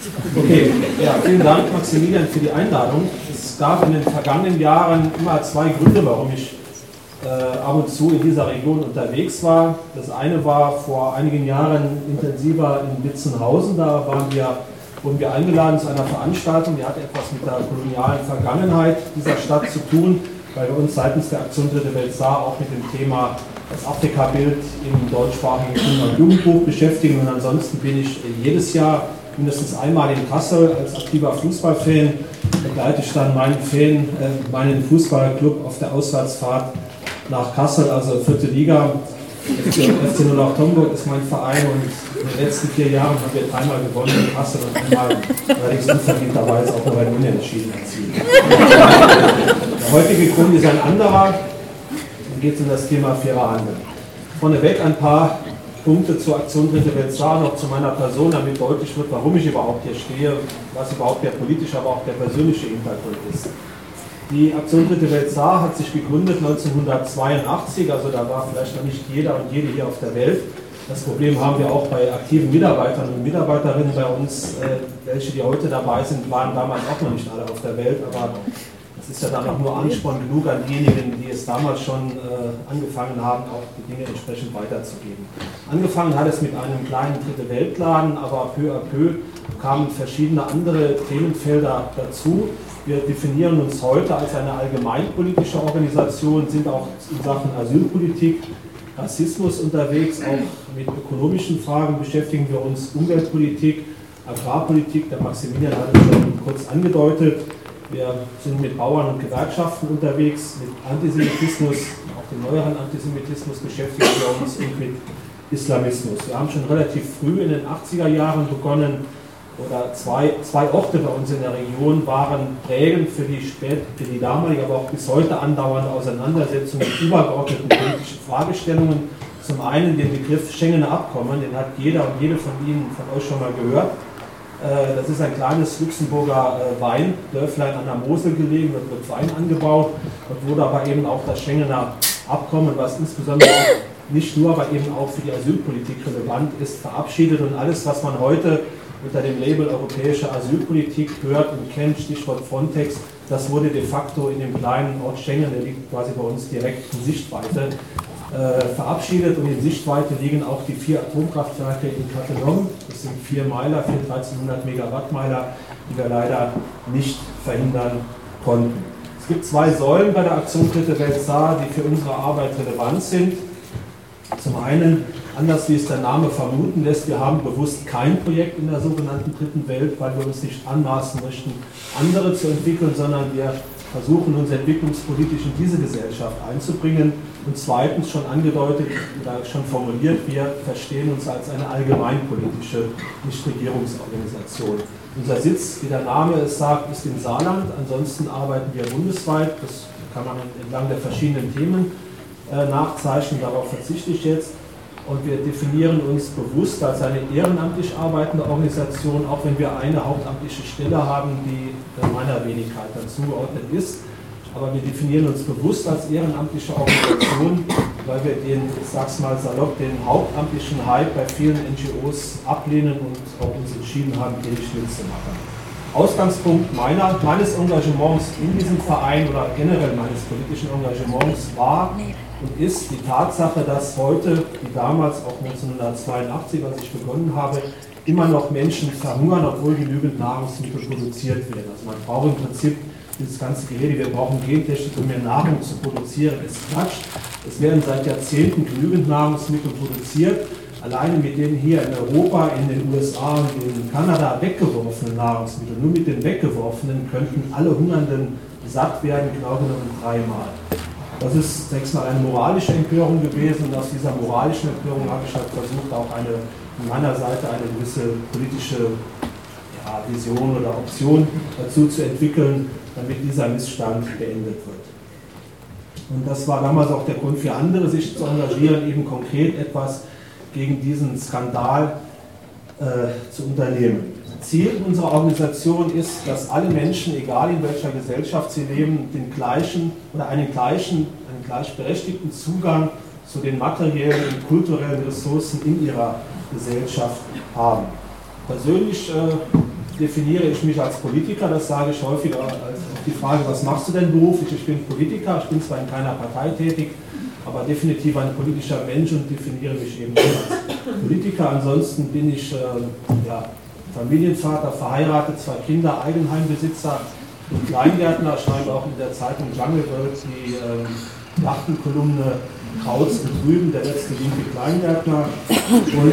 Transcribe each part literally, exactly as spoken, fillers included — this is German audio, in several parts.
Okay, ja, vielen Dank, Maximilian, für die Einladung. Es gab in den vergangenen Jahren immer zwei Gründe, warum ich äh, ab und zu in dieser Region unterwegs war. Das eine war vor einigen Jahren intensiver in Witzenhausen. Da waren wir, wurden wir eingeladen zu einer Veranstaltung, die hatte etwas mit der kolonialen Vergangenheit dieser Stadt zu tun, weil wir uns seitens der Aktion Dritte Welt Saar auch mit dem Thema das Afrika-Bild im deutschsprachigen Kinder- und Jugendbuch beschäftigen. Und ansonsten bin ich jedes Jahr mindestens einmal in Kassel als aktiver Fußballfan. Begleite ich dann meinen Fan, äh, meinen Fußballclub auf der Auswärtsfahrt nach Kassel, also vierte Liga. F C null acht Homburg ist mein Verein und in den letzten vier Jahren haben wir dreimal gewonnen in Kassel und einmal allerdings unverdienterweise auch noch ein Unentschieden erzielt. Der heutige Grund ist ein anderer. Dann geht es um das Thema fairer Handel. Vorneweg ein paar Punkte zur Aktion Dritte Welt Saar, noch zu meiner Person, damit deutlich wird, warum ich überhaupt hier stehe, was überhaupt der politische, aber auch der persönliche Hintergrund ist. Die Aktion Dritte Welt Saar hat sich gegründet neunzehnhundertzweiundachtzig, also da war vielleicht noch nicht jeder und jede hier auf der Welt. Das Problem haben wir auch bei aktiven Mitarbeitern und Mitarbeiterinnen bei uns, äh, welche die heute dabei sind, waren damals auch noch nicht alle auf der Welt, aber das ist ja dann auch nur Ansporn genug an diejenigen, die es damals schon äh, angefangen haben, auch die Dinge entsprechend weiterzugeben. Angefangen hat es mit einem kleinen Dritte Weltladen, aber peu à peu kamen verschiedene andere Themenfelder dazu. Wir definieren uns heute als eine allgemeinpolitische Organisation, sind auch in Sachen Asylpolitik, Rassismus unterwegs, auch mit ökonomischen Fragen beschäftigen wir uns, Umweltpolitik, Agrarpolitik, der Maximilian hat es schon kurz angedeutet. Wir sind mit Bauern und Gewerkschaften unterwegs, mit Antisemitismus, auch dem neueren Antisemitismus beschäftigen wir uns und mit Islamismus. Wir haben schon relativ früh in den achtziger Jahren begonnen, oder zwei, zwei Orte bei uns in der Region waren prägend für die, spät, für die damalige, aber auch bis heute andauernde Auseinandersetzung mit übergeordneten politischen Fragestellungen. Zum einen den Begriff Schengener Abkommen, den hat jeder und jede von Ihnen, von euch schon mal gehört. Das ist ein kleines Luxemburger Weindörflein an der Mosel gelegen, dort wird Wein angebaut und wurde aber eben auch das Schengener Abkommen, was insbesondere auch nicht nur, aber eben auch für die Asylpolitik relevant ist, verabschiedet und alles, was man heute unter dem Label europäische Asylpolitik hört und kennt, Stichwort Frontex, das wurde de facto in dem kleinen Ort Schengen, der liegt quasi bei uns direkt in Sichtweite, äh, verabschiedet und in Sichtweite liegen auch die vier Atomkraftwerke in Cattenom, das sind vier Meiler, vier dreizehnhundert Megawattmeiler, die wir leider nicht verhindern konnten. Es gibt zwei Säulen bei der Aktion Dritte Welt Saar, die für unsere Arbeit relevant sind. Zum einen, anders wie es der Name vermuten lässt, wir haben bewusst kein Projekt in der sogenannten Dritten Welt, weil wir uns nicht anmaßen möchten, andere zu entwickeln, sondern wir versuchen uns entwicklungspolitisch in diese Gesellschaft einzubringen. Und zweitens, schon angedeutet oder schon formuliert, wir verstehen uns als eine allgemeinpolitische Nichtregierungsorganisation. Unser Sitz, wie der Name es sagt, ist im Saarland, ansonsten arbeiten wir bundesweit, das kann man entlang der verschiedenen Themen äh, nachzeichnen, darauf verzichte ich jetzt. Und wir definieren uns bewusst als eine ehrenamtlich arbeitende Organisation, auch wenn wir eine hauptamtliche Stelle haben, die meiner Wenigkeit dann zugeordnet ist. Aber wir definieren uns bewusst als ehrenamtliche Organisation, weil wir den, ich sag's mal salopp, den hauptamtlichen Hype bei vielen N G Os ablehnen und auch uns entschieden haben, den nicht mitzumachen. Ausgangspunkt meiner, meines Engagements in diesem Verein oder generell meines politischen Engagements war und ist die Tatsache, dass heute, wie damals auch neunzehnhundertzweiundachtzig, als ich begonnen habe, immer noch Menschen verhungern, obwohl genügend Nahrungsmittel produziert werden. Also man braucht im Prinzip dieses ganze Gerede, wir brauchen Gentechnik, um mehr Nahrung zu produzieren, ist Quatsch. Es werden seit Jahrzehnten genügend Nahrungsmittel produziert. Alleine mit den hier in Europa, in den U S A und in Kanada weggeworfenen Nahrungsmitteln, nur mit den weggeworfenen könnten alle Hungernden satt werden, genau genommen dreimal. Das ist sechs Mal eine moralische Empörung gewesen und aus dieser moralischen Empörung habe ich halt versucht, auch eine, von meiner Seite eine gewisse politische ja, Vision oder Option dazu zu entwickeln, damit dieser Missstand beendet wird. Und das war damals auch der Grund für andere, sich zu engagieren, eben konkret etwas gegen diesen Skandal äh, zu unternehmen. Ziel unserer Organisation ist, dass alle Menschen, egal in welcher Gesellschaft sie leben, den gleichen oder einen gleichen, einen gleichberechtigten Zugang zu den materiellen und kulturellen Ressourcen in ihrer Gesellschaft haben. Persönlich äh, definiere ich mich als Politiker, das sage ich häufiger als auf die Frage, was machst du denn beruflich? Ich bin Politiker, ich bin zwar in keiner Partei tätig, aber definitiv ein politischer Mensch und definiere mich eben als Politiker. Ansonsten bin ich äh, ja, Familienvater, verheiratet, zwei Kinder, Eigenheimbesitzer und Kleingärtner, schreibe auch in der Zeitung Jungle World die ähm, Nachtenkolumne Krauts und Rüben, der letzte linke Kleingärtner und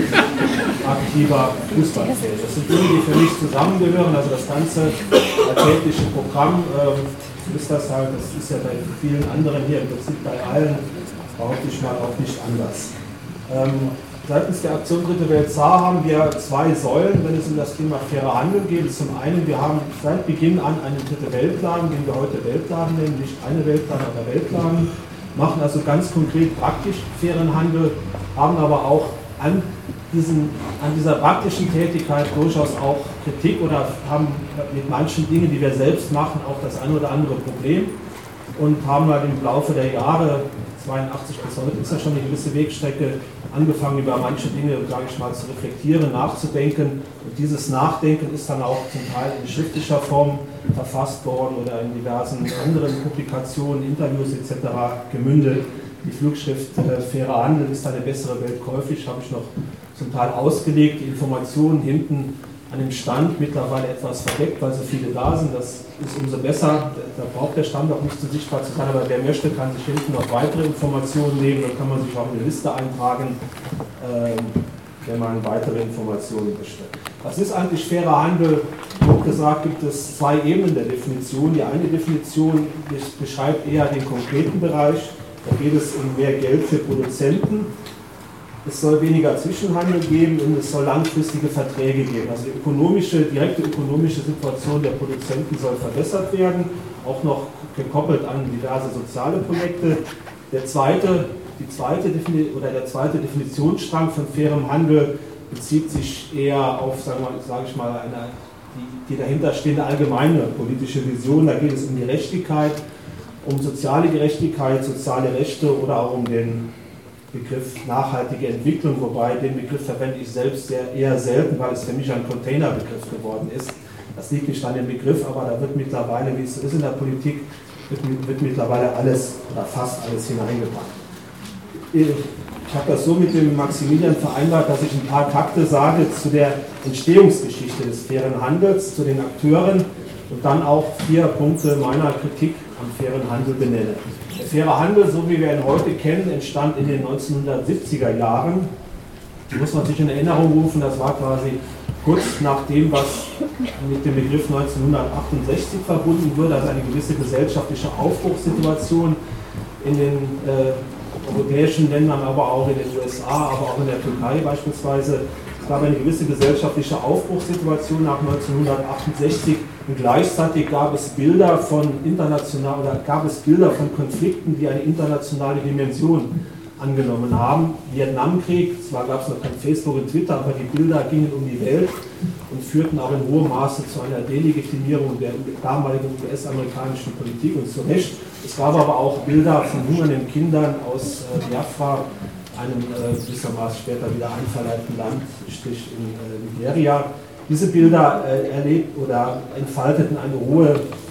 aktiver Fußballfan. Das sind Dinge, die für mich zusammengehören, also das ganze alltägliche Programm ähm, ist das halt, das ist ja bei vielen anderen hier, im Prinzip bei allen, behaupte ich mal, auch nicht anders. Ähm, seitens der Aktion Dritte Welt Saar haben wir zwei Säulen, wenn es um das Thema fairer Handel geht. Zum einen, wir haben seit Beginn an einen Dritte Weltplan, den wir heute Weltladen nennen, nicht eine Weltplan, aber Weltladen, machen also ganz konkret praktisch fairen Handel, haben aber auch an, diesen, an dieser praktischen Tätigkeit durchaus auch Kritik oder haben mit manchen Dingen, die wir selbst machen, auch das eine oder andere Problem und haben halt im Laufe der Jahre, zweiundachtzig bis heute ist ja schon eine gewisse Wegstrecke, angefangen über manche Dinge, sage ich mal, zu reflektieren, nachzudenken. Und dieses Nachdenken ist dann auch zum Teil in schriftlicher Form verfasst worden oder in diversen anderen Publikationen, Interviews et cetera gemündet. Die Flugschrift äh, Fairer Handel ist eine bessere Welt käuflich, habe ich noch zum Teil ausgelegt. Die Informationen hinten an dem Stand mittlerweile etwas verdeckt, weil so viele da sind. Das ist umso besser. Da braucht der Stand auch nicht so sichtbar zu sein, aber wer möchte, kann sich hinten noch weitere Informationen nehmen. Dann kann man sich auch in eine Liste eintragen, äh, wenn man weitere Informationen möchte. Was ist eigentlich fairer Handel? Grob gesagt gibt es zwei Ebenen der Definition. Die eine Definition beschreibt eher den konkreten Bereich. Da geht es um mehr Geld für Produzenten. Es soll weniger Zwischenhandel geben und es soll langfristige Verträge geben. Also die ökonomische, direkte ökonomische Situation der Produzenten soll verbessert werden, auch noch gekoppelt an diverse soziale Projekte. Der zweite, die zweite oder der zweite Definitionsstrang von fairem Handel bezieht sich eher auf, sagen wir, sage ich mal, eine, die, die dahinterstehende allgemeine politische Vision. Da geht es um die Gerechtigkeit, um soziale Gerechtigkeit, soziale Rechte oder auch um den Begriff nachhaltige Entwicklung, wobei den Begriff verwende ich selbst sehr, eher selten, weil es für mich ein Containerbegriff geworden ist. Das liegt nicht an dem Begriff, aber da wird mittlerweile, wie es so ist in der Politik, wird, wird mittlerweile alles oder fast alles hineingepackt. Ich habe das so mit dem Maximilian vereinbart, dass ich ein paar Takte sage zu der Entstehungsgeschichte des fairen Handels, zu den Akteuren und dann auch vier Punkte meiner Kritik am fairen Handel benenne. Der faire Handel, so wie wir ihn heute kennen, entstand in den neunzehnhundertsiebziger Jahren. Die muss man sich in Erinnerung rufen, das war quasi kurz nach dem, was mit dem Begriff neunzehnhundertachtundsechzig verbunden wurde, also eine gewisse gesellschaftliche Aufbruchssituation in den äh, europäischen Ländern, aber auch in den U S A, aber auch in der Türkei beispielsweise. Es gab eine gewisse gesellschaftliche Aufbruchssituation nach neunzehnhundertachtundsechzig und gleichzeitig gab es Bilder von international oder gab es Bilder von Konflikten, die eine internationale Dimension angenommen haben. Vietnamkrieg, zwar gab es noch kein Facebook und Twitter, aber die Bilder gingen um die Welt und führten auch in hohem Maße zu einer Delegitimierung der damaligen U S-amerikanischen Politik und zu Recht. Es gab aber auch Bilder von hungernden Kindern aus äh, Biafra, einem äh, gewissermaßen später wieder einverleibten Land, sprich in äh, Nigeria. Diese Bilder äh, erlebt oder entfalteten eine hohe,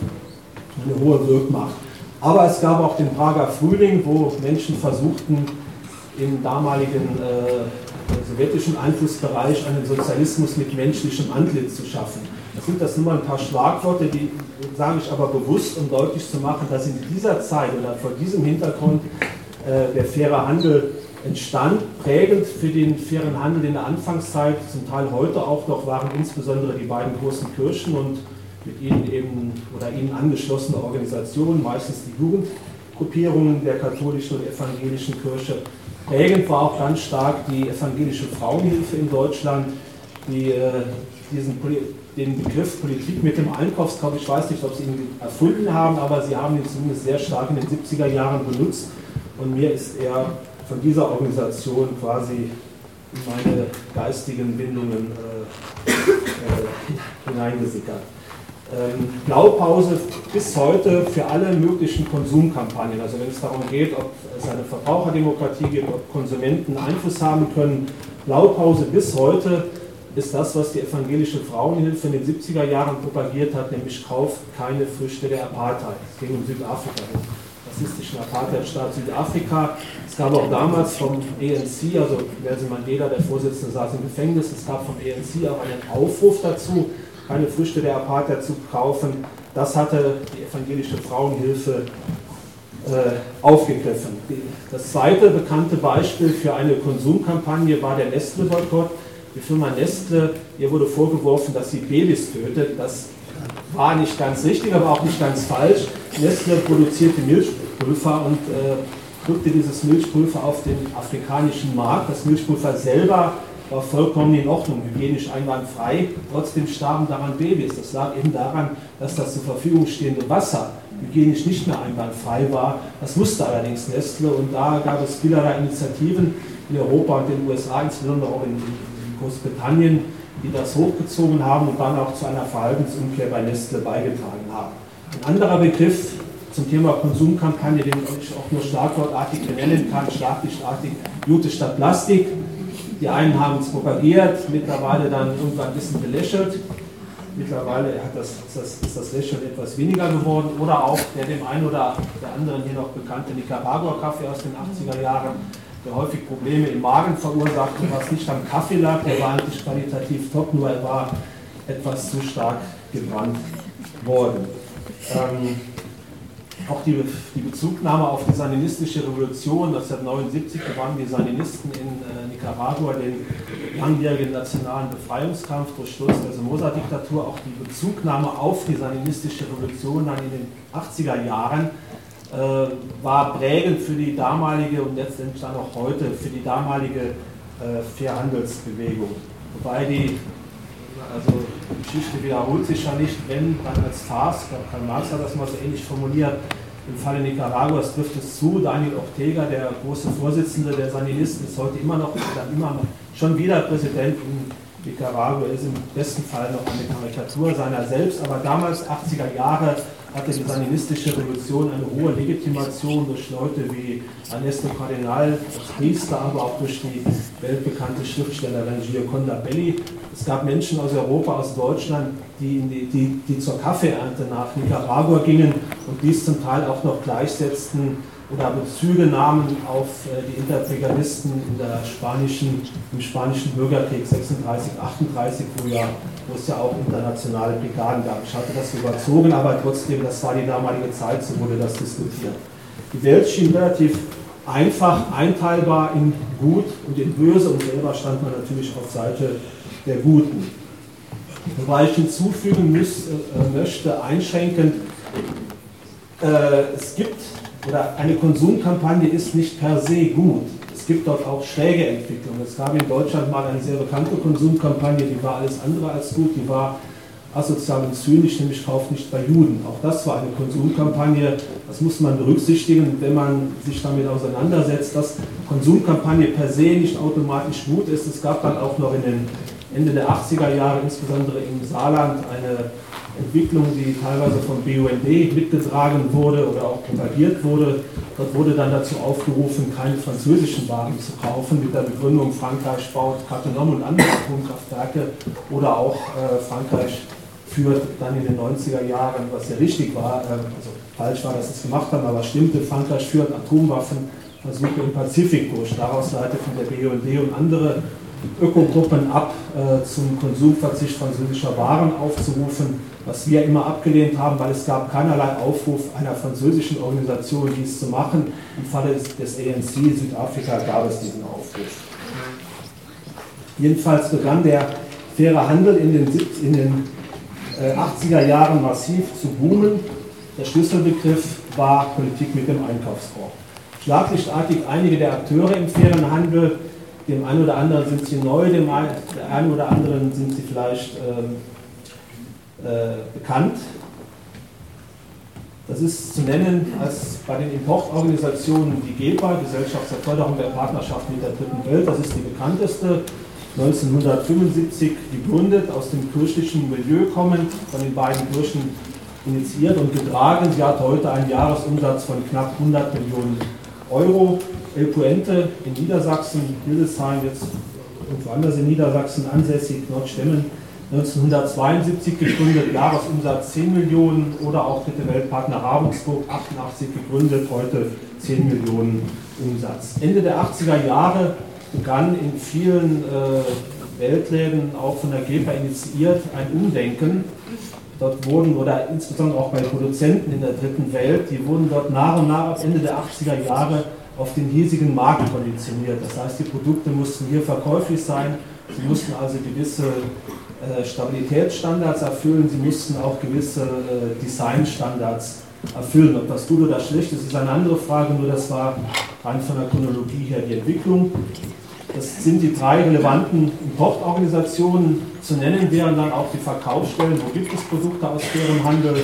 eine hohe Wirkmacht. Aber es gab auch den Prager Frühling, wo Menschen versuchten, im damaligen äh, sowjetischen Einflussbereich einen Sozialismus mit menschlichem Antlitz zu schaffen. Das sind das nur mal ein paar Schlagworte, die sage ich aber bewusst, um deutlich zu machen, dass in dieser Zeit oder vor diesem Hintergrund äh, der faire Handel entstand. Prägend für den fairen Handel in der Anfangszeit, zum Teil heute auch noch, waren insbesondere die beiden großen Kirchen und mit ihnen eben oder ihnen angeschlossene Organisationen, meistens die Jugendgruppierungen der katholischen und evangelischen Kirche. Prägend war auch ganz stark die evangelische Frauenhilfe in Deutschland, die äh, diesen, den Begriff Politik mit dem Einkaufskorb, ich weiß nicht, ob sie ihn erfunden haben, aber sie haben ihn zumindest sehr stark in den siebziger Jahren benutzt und mir ist er von dieser Organisation quasi in meine geistigen Bindungen äh, äh, hineingesickert. Ähm, Blaupause bis heute für alle möglichen Konsumkampagnen, also wenn es darum geht, ob es eine Verbraucherdemokratie gibt, ob Konsumenten Einfluss haben können. Blaupause bis heute ist das, was die evangelische Frauenhilfe in den siebziger Jahren propagiert hat, nämlich kauft keine Früchte der Apartheid. Es ging um Südafrika, den rassistischen Apartheidstaat Südafrika. Es gab auch damals vom A N C, also Nelson Mandela, der Vorsitzende, saß im Gefängnis, es gab vom A N C auch einen Aufruf dazu, keine Früchte der Apartheid zu kaufen. Das hatte die evangelische Frauenhilfe äh, aufgegriffen. Das zweite bekannte Beispiel für eine Konsumkampagne war der Nestle-Boykott. Die Firma Nestle, ihr wurde vorgeworfen, dass sie Babys tötet. Das war nicht ganz richtig, aber auch nicht ganz falsch. Nestle produzierte Milchpulver und äh, drückte dieses Milchpulver auf den afrikanischen Markt. Das Milchpulver selber war vollkommen in Ordnung, hygienisch einwandfrei. Trotzdem starben daran Babys. Das lag eben daran, dass das zur Verfügung stehende Wasser hygienisch nicht mehr einwandfrei war. Das wusste allerdings Nestle und da gab es vielerlei Initiativen in Europa und den U S A, insbesondere auch in, in Großbritannien, die das hochgezogen haben und dann auch zu einer Verhaltensumkehr bei Nestle beigetragen haben. Ein anderer Begriff zum Thema Konsumkampagne, den ich auch nur schlagwortartig benennen kann, schlaglichtartig, Jute statt Plastik. Die einen haben es propagiert, mittlerweile dann irgendwann ein bisschen belächelt. Mittlerweile hat das, ist, das, ist das Lächeln etwas weniger geworden. Oder auch der dem einen oder der anderen hier noch bekannte Nicaragua-Kaffee aus den achtziger Jahren, der häufig Probleme im Magen verursachte, was nicht am Kaffee lag, der war eigentlich qualitativ top, nur er war etwas zu stark gebrannt worden. Ähm, auch die, die Bezugnahme auf die sandinistische Revolution neunzehnhundertneunundsiebzig gewannen die Sandinisten in äh, Nicaragua den langjährigen nationalen Befreiungskampf durch Sturz der Somoza-Diktatur. Auch die Bezugnahme auf die sandinistische Revolution dann in den achtziger Jahren äh, war prägend für die damalige und letztendlich dann auch heute für die damalige äh, Fairhandelsbewegung. Wobei die Also die Geschichte wiederholt sich ja nicht, wenn dann als Farce, ich glaube Karl Marx hat das mal so ähnlich formuliert, im Falle Nicaraguas trifft es zu, Daniel Ortega, der große Vorsitzende der Sandinisten, ist heute immer noch, dann immer noch schon wieder Präsident in Nicaragua, ist im besten Fall noch eine Karikatur seiner selbst, aber damals, achtziger Jahre, hatte die sandinistische Revolution eine hohe Legitimation durch Leute wie Ernesto Cardenal, als Priester, aber auch durch die weltbekannte Schriftstellerin Gioconda Belli. Es gab Menschen aus Europa, aus Deutschland, die, die, die, die zur Kaffeeernte nach Nicaragua gingen und dies zum Teil auch noch gleichsetzten oder Bezüge nahmen auf die Interbrigadisten in der spanischen, im spanischen Bürgerkrieg sechsunddreißig, achtunddreißig, wo, ja, wo es ja auch internationale Brigaden gab. Ich hatte das überzogen, aber trotzdem, das war die damalige Zeit, so wurde das diskutiert. Die Welt schien relativ einfach einteilbar in Gut und in Böse und selber stand man natürlich auf Seite der Guten. Wobei ich hinzufügen muss, äh, möchte, einschränkend, äh, es gibt, oder eine Konsumkampagne ist nicht per se gut. Es gibt dort auch schräge Entwicklungen. Es gab in Deutschland mal eine sehr bekannte Konsumkampagne, die war alles andere als gut, die war asozial und zynisch, nämlich kauft nicht bei Juden. Auch das war eine Konsumkampagne, das muss man berücksichtigen, wenn man sich damit auseinandersetzt, dass Konsumkampagne per se nicht automatisch gut ist. Es gab dann auch noch in den Ende der achtziger Jahre, insbesondere im Saarland, eine Entwicklung, die teilweise vom B U N D mitgetragen wurde oder auch propagiert wurde. Dort wurde dann dazu aufgerufen, keine französischen Waren zu kaufen, mit der Begründung, Frankreich baut Cattenom und andere Atomkraftwerke oder auch äh, Frankreich führt dann in den neunziger Jahren, was ja richtig war, äh, also falsch war, dass sie es gemacht haben, aber stimmte, Frankreich führt Atomwaffenversuche im Pazifik durch. Daraus leitet von der B U N D und andere Ökogruppen ab, äh, zum Konsumverzicht französischer Waren aufzurufen, was wir immer abgelehnt haben, weil es gab keinerlei Aufruf einer französischen Organisation, dies zu machen. Im Falle des, des A N C Südafrika gab es diesen Aufruf. Jedenfalls begann der faire Handel in den, in den äh, achtziger Jahren massiv zu boomen. Der Schlüsselbegriff war Politik mit dem Einkaufskorb. Schlaglichtartig einige der Akteure im fairen Handel, dem einen oder anderen sind sie neu, dem einen oder anderen sind sie vielleicht ähm, äh, bekannt. Das ist zu nennen als bei den Importorganisationen die G E P A, Gesellschaft zur Förderung der Partnerschaft mit der Dritten Welt. Das ist die bekannteste, neunzehnhundertfünfundsiebzig gegründet, aus dem kirchlichen Milieu kommend, von den beiden Kirchen initiiert und getragen. Sie hat heute einen Jahresumsatz von knapp hundert Millionen Euro. El Puente in Niedersachsen, Hildesheim, jetzt irgendwo anders in Niedersachsen ansässig, Nordstemmen, neunzehnhundertzweiundsiebzig gegründet, Jahresumsatz zehn Millionen, oder auch Dritte Weltpartner Ravensburg, achtundachtzig gegründet, heute zehn Millionen Umsatz. Ende der achtziger Jahre begann in vielen äh, Weltläden, auch von der GEPA initiiert, ein Umdenken. Dort wurden, oder insbesondere auch bei Produzenten in der dritten Welt, die wurden dort nach und nach ab Ende der achtziger Jahre auf den hiesigen Markt konditioniert. Das heißt, die Produkte mussten hier verkäuflich sein, sie mussten also gewisse äh, Stabilitätsstandards erfüllen, sie mussten auch gewisse äh, Designstandards erfüllen. Ob das gut oder schlecht ist, ist eine andere Frage, nur das war rein von der Chronologie her die Entwicklung. Das sind die drei relevanten Importorganisationen. Zu nennen wären dann auch die Verkaufsstellen, wo gibt es Produkte aus fairem Handel.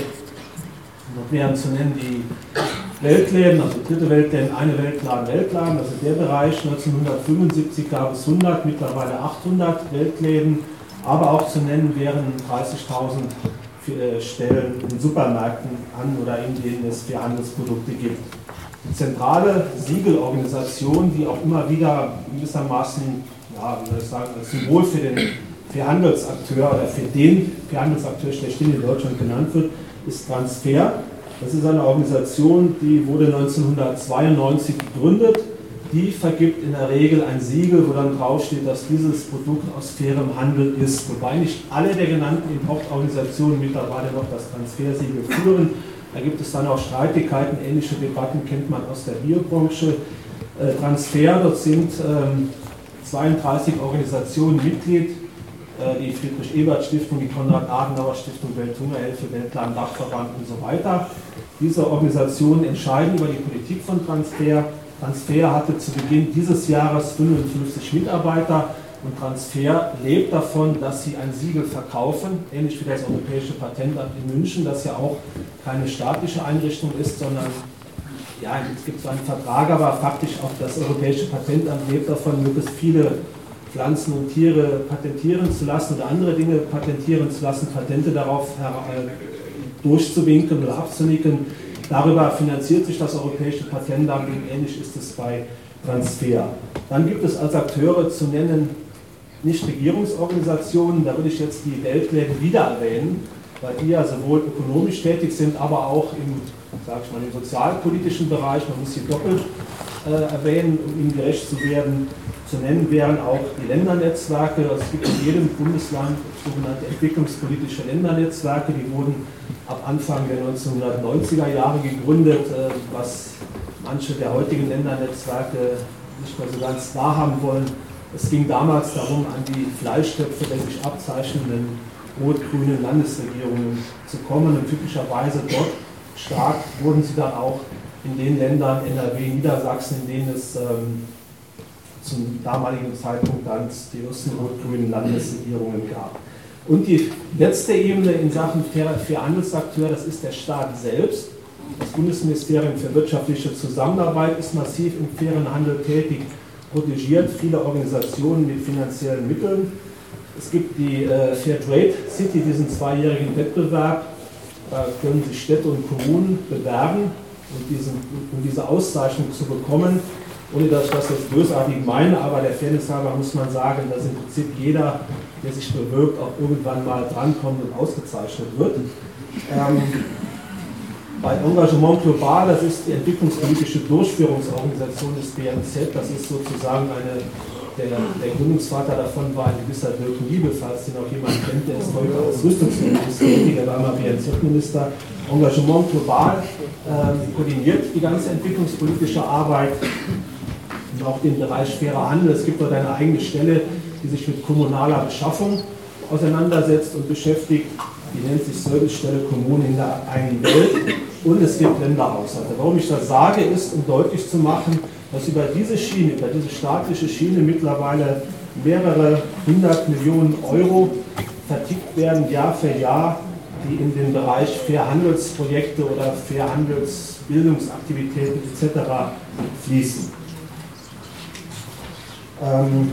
Dort wären zu nennen die Weltläden, also dritte Weltläden, eine Weltladen, Weltladen, das ist der Bereich. neunzehnhundertfünfundsiebzig gab es hundert, mittlerweile achthundert Weltläden. Aber auch zu nennen wären dreißigtausend Stellen in Supermärkten an oder in denen es Fairhandelsprodukte gibt. Die zentrale Siegelorganisation, die auch immer wieder gewissermaßen, ja, wie soll ich sagen, als Symbol für den Fairhandelsakteur oder für den Fairhandelsakteur schlechthin in Deutschland genannt wird, ist Transfer. Das ist eine Organisation, die wurde neunzehnhundertzweiundneunzig gegründet. Die vergibt in der Regel ein Siegel, wo dann draufsteht, dass dieses Produkt aus fairem Handel ist. Wobei nicht alle der genannten Importorganisationen mittlerweile noch das Transfersiegel führen. Da gibt es dann auch Streitigkeiten, ähnliche Debatten kennt man aus der Biobranche. Äh, Transfer, dort sind ähm, zweiunddreißig Organisationen Mitglied, äh, die Friedrich-Ebert-Stiftung, die Konrad-Adenauer-Stiftung, Welthungerhilfe, Weltladen-Dachverband und so weiter. Diese Organisationen entscheiden über die Politik von Transfer. Transfer hatte zu Beginn dieses Jahres fünfundfünfzig Mitarbeiter und Transfer lebt davon, dass sie ein Siegel verkaufen, ähnlich wie das Europäische Patentamt in München, das ja auch keine staatliche Einrichtung ist, sondern ja, es gibt zwar einen Vertrag, aber faktisch auch das Europäische Patentamt lebt davon, möglichst viele Pflanzen und Tiere patentieren zu lassen oder andere Dinge patentieren zu lassen, Patente darauf durchzuwinken oder abzunicken. Darüber finanziert sich das Europäische Patentamt und ähnlich ist es bei Transfer. Dann gibt es als Akteure zu nennen Nichtregierungsorganisationen, da würde ich jetzt die Weltläden wieder erwähnen, weil die ja sowohl ökonomisch tätig sind, aber auch im, sag ich mal, im sozialpolitischen Bereich, man muss sie doppelt äh, erwähnen, um ihnen gerecht zu werden. Zu nennen wären auch die Ländernetzwerke, es gibt in jedem Bundesland sogenannte entwicklungspolitische Ländernetzwerke, die wurden ab Anfang der neunzehnhundertneunziger Jahre gegründet, was manche der heutigen Ländernetzwerke nicht mehr so ganz wahrhaben wollen. Es ging damals darum, an die Fleischtöpfe der sich abzeichnenden rot-grünen Landesregierungen zu kommen und typischerweise dort stark wurden sie dann auch in den Ländern N R W, Niedersachsen, in denen es ähm, zum damaligen Zeitpunkt dann die ersten rot-grünen Landesregierungen gab. Und die letzte Ebene in Sachen Fairhandelsakteur, das ist der Staat selbst. Das Bundesministerium für wirtschaftliche Zusammenarbeit ist massiv im fairen Handel tätig, protegiert viele Organisationen mit finanziellen Mitteln. Es gibt die äh, Fairtrade City, diesen zweijährigen Wettbewerb. Da können sich Städte und Kommunen bewerben, um, diesen, um diese Auszeichnung zu bekommen. Ohne dass ich das jetzt bösartig meine, aber der Fairness halber muss man sagen, dass im Prinzip jeder, der sich bewirbt, auch irgendwann mal drankommt und ausgezeichnet wird. Ähm, bei Engagement Global, das ist die entwicklungspolitische Durchführungsorganisation des B M Z, das ist sozusagen eine, der, der Gründungsvater davon war ein gewisser Dirk Liebe, falls den auch jemand kennt, der ist heute als Rüstungsminister tätig, der war mal B M Z-Minister. Engagement Global äh, koordiniert die ganze entwicklungspolitische Arbeit. Und auch den Bereich fairer Handel. Es gibt dort eine eigene Stelle, die sich mit kommunaler Beschaffung auseinandersetzt und beschäftigt. Die nennt sich Servicestelle Kommunen in der einen Welt. Und es gibt Länderhaushalte. Warum ich das sage, ist, um deutlich zu machen, dass über diese Schiene, über diese staatliche Schiene mittlerweile mehrere hundert Millionen Euro vertickt werden, Jahr für Jahr, die in den Bereich Fairhandelsprojekte oder Fairhandelsbildungsaktivitäten et cetera fließen. Ähm,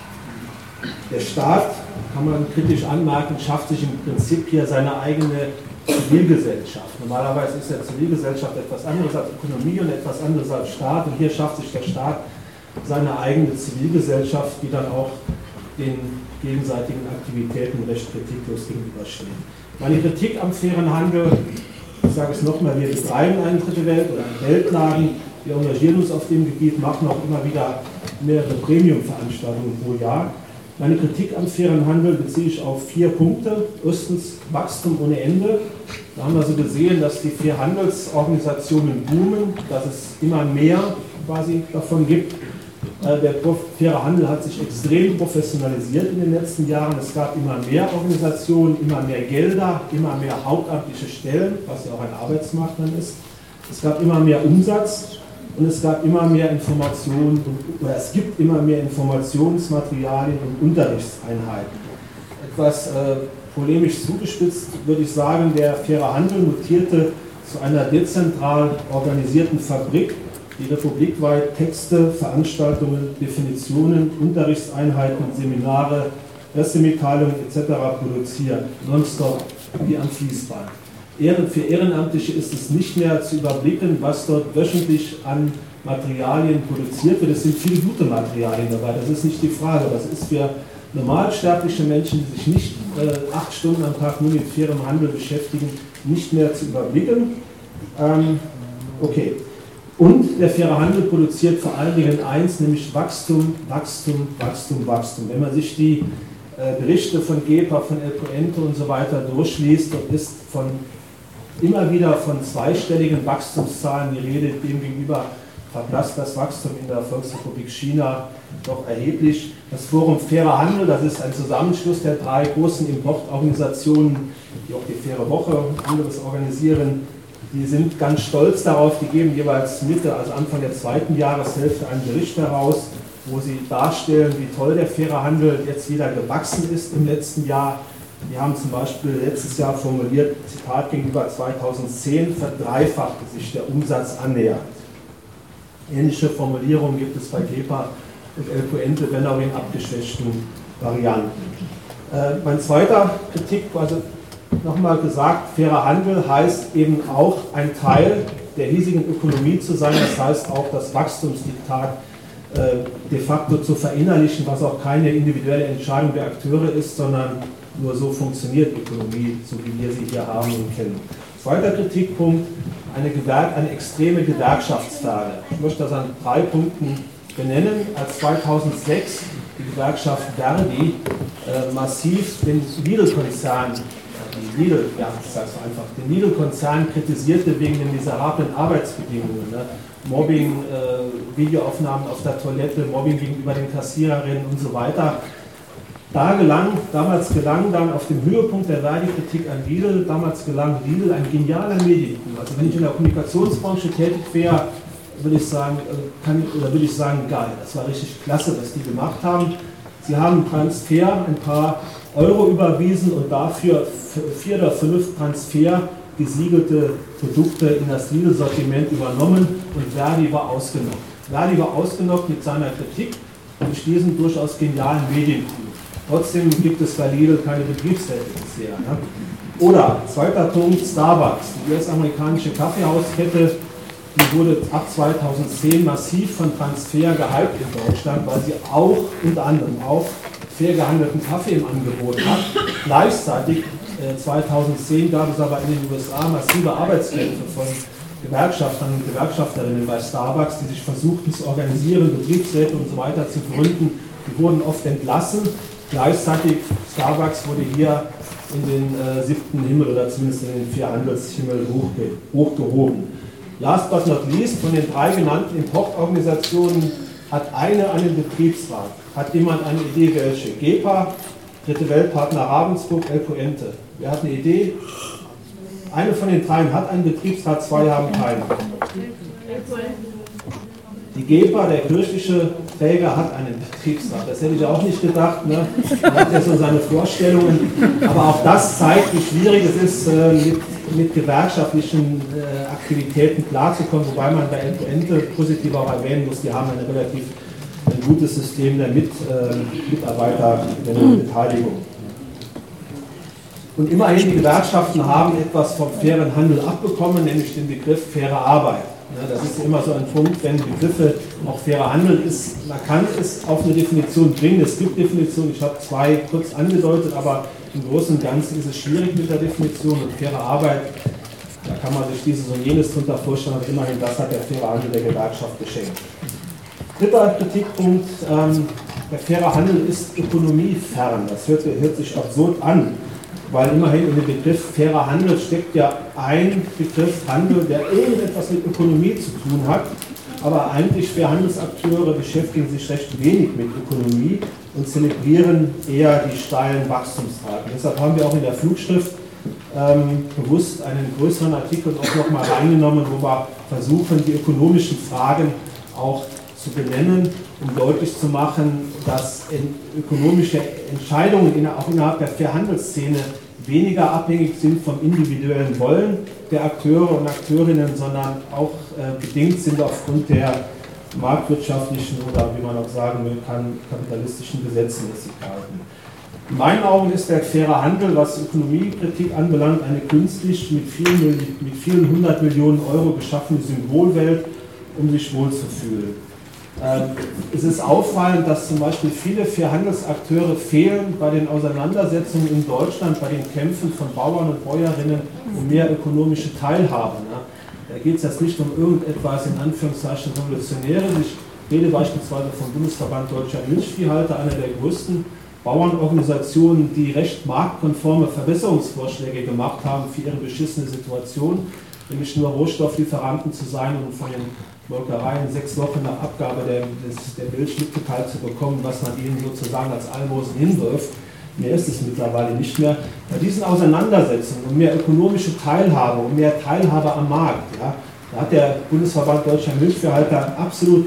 der Staat, kann man kritisch anmerken, schafft sich im Prinzip hier seine eigene Zivilgesellschaft. Normalerweise ist ja Zivilgesellschaft etwas anderes als Ökonomie und etwas anderes als Staat. Und hier schafft sich der Staat seine eigene Zivilgesellschaft, die dann auch den gegenseitigen Aktivitäten recht kritiklos gegenüberstehen. Meine Kritik am fairen Handel, ich sage es nochmal, wir betreiben eine dritte Welt oder einen Weltladen, wir engagieren uns auf dem Gebiet, machen auch immer wieder mehrere Premium-Veranstaltungen pro Jahr. Meine Kritik am fairen Handel beziehe ich auf vier Punkte. Erstens Wachstum ohne Ende. Da haben wir so gesehen, dass die Fairhandelsorganisationen boomen, dass es immer mehr quasi davon gibt. Der faire Handel hat sich extrem professionalisiert in den letzten Jahren. Es gab immer mehr Organisationen, immer mehr Gelder, immer mehr hauptamtliche Stellen, was ja auch ein Arbeitsmarkt dann ist. Es gab immer mehr Umsatz und es gab immer mehr Informationen, oder es gibt immer mehr Informationsmaterialien und Unterrichtseinheiten. Etwas äh, polemisch zugespitzt würde ich sagen, der faire Handel mutierte zu einer dezentral organisierten Fabrik, die republikweit Texte, Veranstaltungen, Definitionen, Unterrichtseinheiten, Seminare, Pressemitteilungen et cetera produziert, nonstop wie am Fließband. Für Ehrenamtliche ist es nicht mehr zu überblicken, was dort wöchentlich an Materialien produziert wird. Es sind viele gute Materialien dabei, das ist nicht die Frage. Das ist für normalsterbliche Menschen, die sich nicht äh, acht Stunden am Tag nur mit fairem Handel beschäftigen, nicht mehr zu überblicken. Ähm, okay. Und der faire Handel produziert vor allen Dingen eins, nämlich Wachstum, Wachstum, Wachstum, Wachstum. Wenn man sich die äh, Berichte von GEPA, von El Puente und so weiter durchliest, dort ist von, immer wieder von zweistelligen Wachstumszahlen die Rede. Demgegenüber verblasst das Wachstum in der Volksrepublik China doch erheblich. Das Forum Fairer Handel, das ist ein Zusammenschluss der drei großen Importorganisationen, die auch die Faire Woche und anderes organisieren. Die sind ganz stolz darauf, die geben jeweils Mitte, also Anfang der zweiten Jahreshälfte einen Bericht heraus, wo sie darstellen, wie toll der faire Handel jetzt wieder gewachsen ist im letzten Jahr. Die haben zum Beispiel letztes Jahr formuliert, Zitat, gegenüber zweitausendzehn verdreifachte sich der Umsatz annähernd. Ähnliche Formulierungen gibt es bei GEPA und El Puente, wenn auch in abgeschwächten Varianten. Äh, mein zweiter Kritik, also nochmal gesagt, fairer Handel heißt eben auch ein Teil der hiesigen Ökonomie zu sein, das heißt auch das Wachstumsdiktat äh, de facto zu verinnerlichen, was auch keine individuelle Entscheidung der Akteure ist, sondern nur so funktioniert Ökonomie, so wie wir sie hier haben und kennen. Zweiter Kritikpunkt, eine, Gewerk eine extreme Gewerkschaftsfrage. Ich möchte das an drei Punkten benennen. Als zweitausendsechs die Gewerkschaft Verdi äh, massiv den Lidl-Konzern Die Lidl, ja, ich sage es einfach, den Lidl-Konzern kritisierte wegen den miserablen Arbeitsbedingungen. Ne? Mobbing, äh, Videoaufnahmen auf der Toilette, Mobbing gegenüber den Kassiererinnen und so weiter. Da gelang, damals gelang dann auf dem Höhepunkt der Verdi-Kritik an Lidl, damals gelang Lidl ein genialer Mediencoup. Also wenn ich in der Kommunikationsbranche tätig wäre, würde ich sagen, kann, oder würde ich sagen, geil, das war richtig klasse, was die gemacht haben. Sie haben Transfer, ein paar Euro überwiesen und dafür vier oder fünf Transfer gesiegelte Produkte in das Lidl-Sortiment übernommen und Verdi war ausgenockt. Verdi war ausgenockt mit seiner Kritik durch diesen durchaus genialen Mediencoup. Trotzdem gibt es bei Lidl keine Betriebsräte bisher. Ne? Oder, zweiter Punkt, Starbucks, die U S-amerikanische Kaffeehauskette, die wurde ab zweitausendzehn massiv von Transfer gehypt in Deutschland, weil sie auch unter anderem auch fair gehandelten Kaffee im Angebot hat. Gleichzeitig äh, zweitausendzehn gab es aber in den U S A massive Arbeitskämpfe von Gewerkschaftern und Gewerkschafterinnen bei Starbucks, die sich versuchten zu organisieren, Betriebsräte und so weiter zu gründen. Die wurden oft entlassen. Gleichzeitig Starbucks wurde hier in den äh, siebten Himmel oder zumindest in den vier Handelshimmel hochge hochgehoben. Last but not least, von den drei genannten Importorganisationen hat eine einen Betriebsrat. Hat jemand eine Idee, welche? GEPA, Dritte Weltpartner Ravensburg, El Puente. Wer hat eine Idee? Eine von den dreien hat einen Betriebsrat, zwei haben keinen. Die GEPA, der kirchliche Träger, hat einen Betriebsrat. Das hätte ich auch nicht gedacht. Ne? Man hat ja so seine Vorstellungen. Aber auch das zeigt, wie schwierig es ist, äh, mit, mit gewerkschaftlichen äh, Aktivitäten klarzukommen. Wobei man bei El Puente positiv auch erwähnen muss, die haben eine relativ ein gutes System der Mit, äh, Mitarbeiterbeteiligung. Und immerhin, die Gewerkschaften haben etwas vom fairen Handel abbekommen, nämlich den Begriff faire Arbeit. Ja, das ist immer so ein Punkt, wenn Begriffe auch fairer Handel ist. Man kann es auf eine Definition bringen. Es gibt Definitionen, ich habe zwei kurz angedeutet, aber im Großen und Ganzen ist es schwierig mit der Definition. Und faire Arbeit, da kann man sich dieses und jenes drunter vorstellen, aber immerhin das hat der faire Handel der Gewerkschaft geschenkt. Dritter Kritikpunkt, ähm, der faire Handel ist ökonomiefern. Das hört, hört sich absurd an, weil immerhin in dem Begriff fairer Handel steckt ja ein Begriff Handel, der irgendetwas mit Ökonomie zu tun hat, aber eigentlich Fairhandelsakteure beschäftigen sich recht wenig mit Ökonomie und zelebrieren eher die steilen Wachstumsraten. Deshalb haben wir auch in der Flugschrift ähm, bewusst einen größeren Artikel auch nochmal reingenommen, wo wir versuchen, die ökonomischen Fragen auch zu benennen, um deutlich zu machen, dass ökonomische Entscheidungen auch innerhalb der Fairhandelsszene weniger abhängig sind vom individuellen Wollen der Akteure und Akteurinnen, sondern auch äh, bedingt sind aufgrund der marktwirtschaftlichen oder, wie man auch sagen will, kann, kapitalistischen Gesetzmäßigkeiten. In meinen Augen ist der faire Handel, was Ökonomiekritik anbelangt, eine künstlich mit vielen, mit vielen hundert Millionen Euro geschaffene Symbolwelt, um sich wohlzufühlen. Es ist auffallend, dass zum Beispiel viele Fairhandelsakteure fehlen bei den Auseinandersetzungen in Deutschland, bei den Kämpfen von Bauern und Bäuerinnen um mehr ökonomische Teilhabe. Da geht es jetzt nicht um irgendetwas in Anführungszeichen Revolutionäres. Ich rede beispielsweise vom Bundesverband Deutscher Milchviehhalter, einer der größten Bauernorganisationen, die recht marktkonforme Verbesserungsvorschläge gemacht haben für ihre beschissene Situation, nämlich nur Rohstofflieferanten zu sein und von den Molkereien sechs Wochen nach Abgabe der, des, der Milch mitgeteilt zu bekommen, was man ihnen sozusagen als Almosen hinwirft. Mehr ist es mittlerweile nicht mehr. Bei diesen Auseinandersetzungen um mehr ökonomische Teilhabe, um mehr Teilhabe am Markt, ja, da hat der Bundesverband Deutscher Milchviehhalter absolut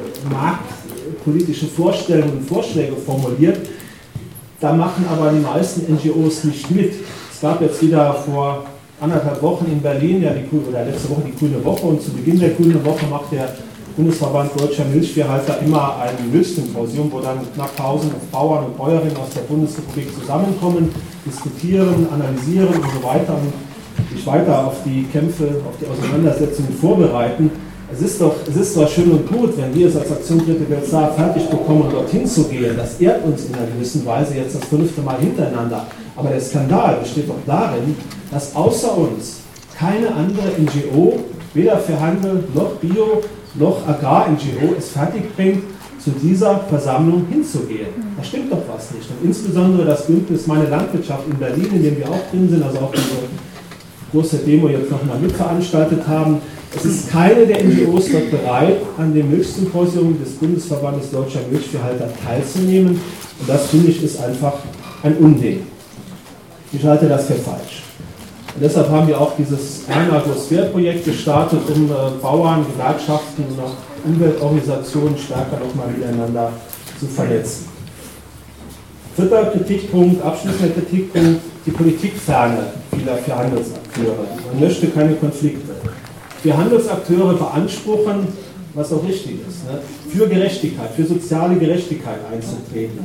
marktpolitische Vorstellungen und Vorschläge formuliert. Da machen aber die meisten N G Os nicht mit. Es gab jetzt wieder vor anderthalb Wochen in Berlin, ja, die, oder letzte Woche die Grüne Woche, und zu Beginn der Grünen Woche macht der Bundesverband Deutscher Milchviehhalter immer ein Milchsymposium, wo dann knapp tausend Bauern und Bäuerinnen aus der Bundesrepublik zusammenkommen, diskutieren, analysieren und so weiter und sich weiter auf die Kämpfe, auf die Auseinandersetzungen vorbereiten. Es ist doch, es ist zwar schön und gut, wenn wir es als Aktion Dritte Welt fertig bekommen, dorthin zu gehen. Das ehrt uns in einer gewissen Weise jetzt das fünfte Mal hintereinander. Aber der Skandal besteht doch darin, dass außer uns keine andere N G O, weder für Handel noch Bio noch Agrar-N G O, es fertigbringt, zu dieser Versammlung hinzugehen. Da stimmt doch was nicht. Und insbesondere das Bündnis Meine Landwirtschaft in Berlin, in dem wir auch drin sind, also auch diese große Demo jetzt nochmal mitveranstaltet haben. Es ist keine der N G Os dort bereit, an dem Milchsymposium des Bundesverbandes Deutscher Milchviehhalter teilzunehmen. Und das, finde ich, ist einfach ein Unding. Ich halte das für falsch. Und deshalb haben wir auch dieses Agrosphäre-Projekt gestartet, um äh, Bauern, Gewerkschaften und auch Umweltorganisationen stärker nochmal miteinander zu vernetzen. Vierter Kritikpunkt, abschließender Kritikpunkt, die Politikferne vieler Fairhandelsakteure. Man möchte keine Konflikte. Fairhandelsakteure beanspruchen, was auch richtig ist, ne, für Gerechtigkeit, für soziale Gerechtigkeit einzutreten.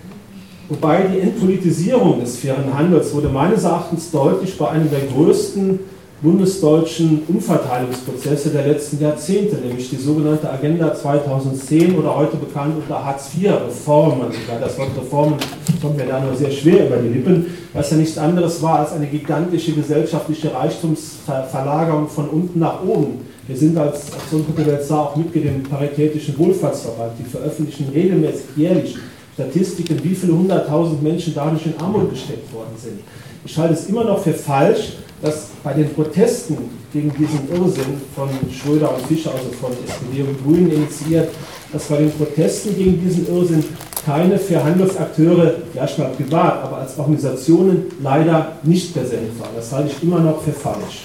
Wobei die Entpolitisierung des fairen Handels wurde meines Erachtens deutlich bei einem der größten bundesdeutschen Umverteilungsprozesse der letzten Jahrzehnte, nämlich die sogenannte Agenda zweitausendzehn oder heute bekannt unter Hartz vier Reformen. Ja, das Wort Reformen kommt mir da nur sehr schwer über die Lippen, was ja nichts anderes war als eine gigantische gesellschaftliche Reichtumsverlagerung von unten nach oben. Wir sind als Aktion Dritte Welt auch Mitglied im Paritätischen Wohlfahrtsverband, die veröffentlichen regelmäßig jährlich Statistiken, wie viele hunderttausend Menschen dadurch in Armut gesteckt worden sind. Ich halte es immer noch für falsch, dass bei den Protesten gegen diesen Irrsinn von Schröder und Fischer, also von S P D und Grünen initiiert, dass bei den Protesten gegen diesen Irrsinn keine Fairhandelsakteure, ja schon mal privat, aber als Organisationen leider nicht präsent waren. Das halte ich immer noch für falsch.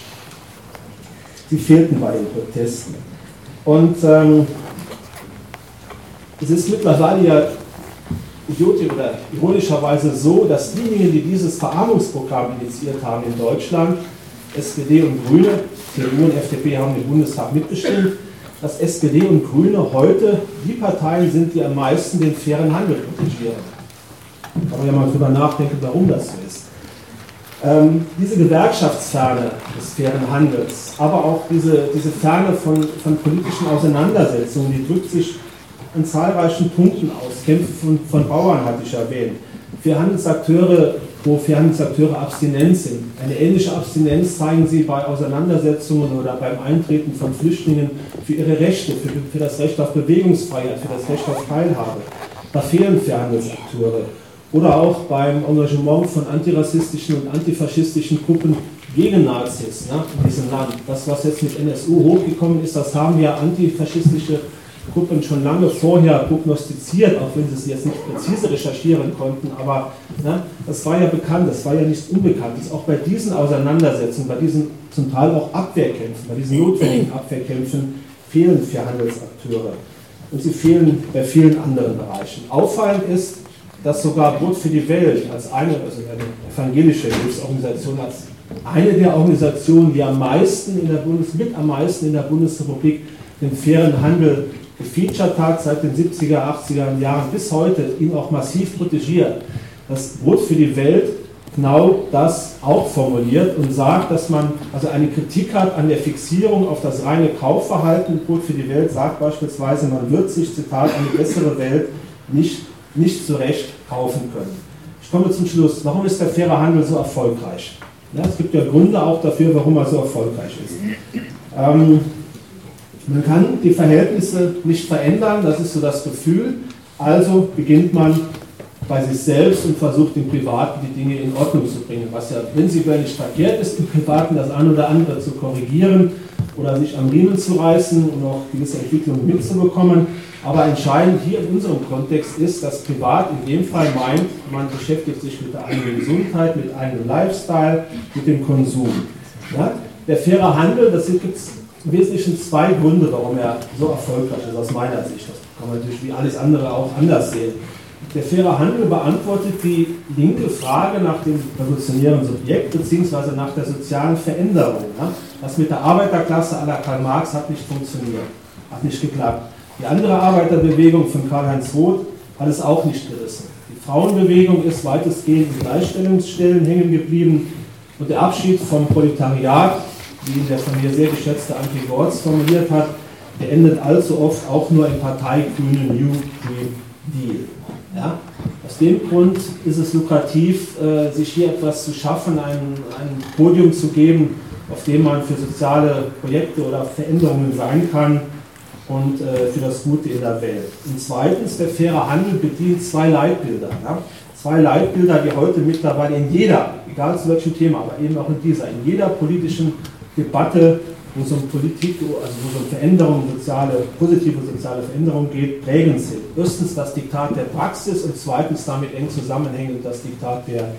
Sie fehlten bei den Protesten. Und ähm, es ist mittlerweile ja idiotisch oder ironischerweise so, dass diejenigen, die dieses Verarmungsprogramm initiiert haben in Deutschland, S P D und Grüne, C D U und F D P haben den Bundestag mitbestimmt, dass S P D und Grüne heute die Parteien sind, die am meisten den fairen Handel protegieren. Kann man ja mal drüber nachdenken, warum das so ist. Ähm, diese Gewerkschaftsferne des fairen Handels, aber auch diese, diese Ferne von, von politischen Auseinandersetzungen, die drückt sich an zahlreichen Punkten aus. Kämpfe von, von Bauern hatte ich erwähnt. Für Handelsakteure, wo für Handelsakteure abstinent sind. Eine ähnliche Abstinenz zeigen sie bei Auseinandersetzungen oder beim Eintreten von Flüchtlingen für ihre Rechte, für, für das Recht auf Bewegungsfreiheit, für das Recht auf Teilhabe. Da fehlen für Handelsakteure. Oder auch beim Engagement von antirassistischen und antifaschistischen Gruppen gegen Nazis, ne, in diesem Land. Das, was jetzt mit N S U hochgekommen ist, das haben ja antifaschistische Gruppen schon lange vorher prognostiziert, auch wenn sie es jetzt nicht präzise recherchieren konnten, aber ne, das war ja bekannt, das war ja nichts Unbekanntes. Auch bei diesen Auseinandersetzungen, bei diesen zum Teil auch Abwehrkämpfen, bei diesen notwendigen Abwehrkämpfen fehlen für Handelsakteure. Und sie fehlen bei vielen anderen Bereichen. Auffallend ist, dass sogar Brot für die Welt als eine, also eine evangelische Hilfsorganisation, als eine der Organisationen, die am meisten in der Bundes, mit am meisten in der Bundesrepublik den fairen Handel gefeatured hat, seit den siebziger, achtziger Jahren bis heute, ihn auch massiv protegiert. Das Brot für die Welt genau das auch formuliert und sagt, dass man also eine Kritik hat an der Fixierung auf das reine Kaufverhalten. Brot für die Welt sagt beispielsweise, man wird sich, Zitat, eine bessere Welt nicht nicht zu Recht kaufen können. Ich komme zum Schluss. Warum ist der faire Handel so erfolgreich? Ja, es gibt ja Gründe auch dafür, warum er so erfolgreich ist. Ähm, man kann die Verhältnisse nicht verändern, das ist so das Gefühl. Also beginnt man bei sich selbst und versucht im Privaten die Dinge in Ordnung zu bringen, was ja prinzipiell nicht verkehrt ist, im Privaten das eine oder andere zu korrigieren oder sich am Riemen zu reißen und auch gewisse Entwicklungen mitzubekommen. Aber entscheidend hier in unserem Kontext ist, dass privat in dem Fall meint, man beschäftigt sich mit der eigenen Gesundheit, mit eigenem Lifestyle, mit dem Konsum. Ja? Der faire Handel, das gibt es im Wesentlichen zwei Gründe, warum er so erfolgreich ist, aus meiner Sicht. Das kann man natürlich wie alles andere auch anders sehen. Der faire Handel beantwortet die linke Frage nach dem revolutionären Subjekt bzw. nach der sozialen Veränderung. Ja? Das mit der Arbeiterklasse à la Karl Marx hat nicht funktioniert, hat nicht geklappt. Die andere Arbeiterbewegung von Karl-Heinz Roth hat es auch nicht gerissen. Die Frauenbewegung ist weitestgehend in Gleichstellungsstellen hängen geblieben und der Abschied vom Proletariat, wie ihn der von mir sehr geschätzte Antti Gortz formuliert hat, der endet allzu oft auch nur im parteigrünen New Green Deal. Ja? Aus dem Grund ist es lukrativ, äh, sich hier etwas zu schaffen, ein, ein Podium zu geben, auf dem man für soziale Projekte oder Veränderungen sein kann und äh, für das Gute in der Welt. Und zweitens, der faire Handel bedient zwei Leitbilder. Ja? Zwei Leitbilder, die heute mittlerweile in jeder, egal zu welchem Thema, aber eben auch in dieser, in jeder politischen Debatte, wo es um Politik, also wo es um Veränderung, soziale, positive soziale Veränderung geht, prägend sind. Erstens das Diktat der Praxis und zweitens damit eng zusammenhängend das Diktat der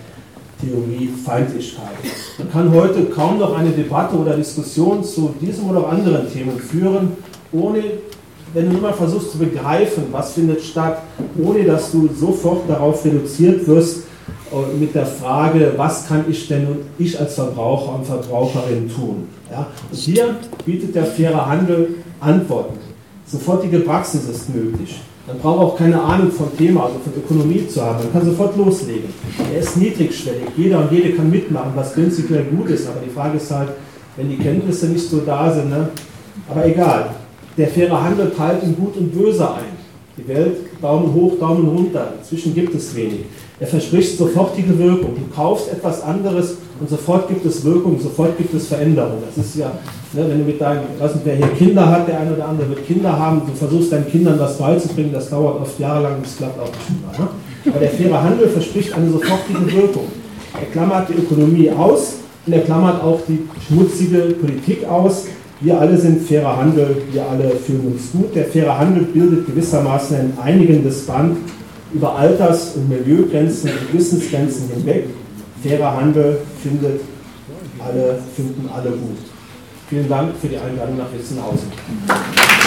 Theoriefeindlichkeit. Man kann heute kaum noch eine Debatte oder Diskussion zu diesem oder anderen Themen führen, ohne, wenn du nur mal versuchst zu begreifen, was findet statt, ohne dass du sofort darauf reduziert wirst mit der Frage, was kann ich denn nun, ich als Verbraucher und Verbraucherin tun. Ja? Und hier bietet der faire Handel Antworten. Sofortige Praxis ist möglich. Man braucht auch keine Ahnung vom Thema, also von Ökonomie zu haben. Man kann sofort loslegen. Er ist niedrigschwellig. Jeder und jede kann mitmachen, was prinzipiell gut ist. Aber die Frage ist halt, wenn die Kenntnisse nicht so da sind, ne? Aber egal. Der faire Handel teilt in Gut und Böse ein. Die Welt, Daumen hoch, Daumen runter. Inzwischen gibt es wenig. Er verspricht sofortige Wirkung. Du kaufst etwas anderes und sofort gibt es Wirkung, sofort gibt es Veränderung. Das ist ja, ne, wenn du mit deinen, ich weiß nicht, wer hier Kinder hat, der eine oder andere wird Kinder haben, du versuchst deinen Kindern das beizubringen, das dauert oft jahrelang und das klappt auch nicht immer. Ne? Aber der faire Handel verspricht eine sofortige Wirkung. Er klammert die Ökonomie aus und er klammert auch die schmutzige Politik aus. Wir alle sind fairer Handel, wir alle fühlen uns gut. Der faire Handel bildet gewissermaßen ein einigendes Band über Alters- und Milieugrenzen und Wissensgrenzen hinweg. Fairer Handel findet alle, finden alle gut. Vielen Dank für die Einladung nach Witzenhausen.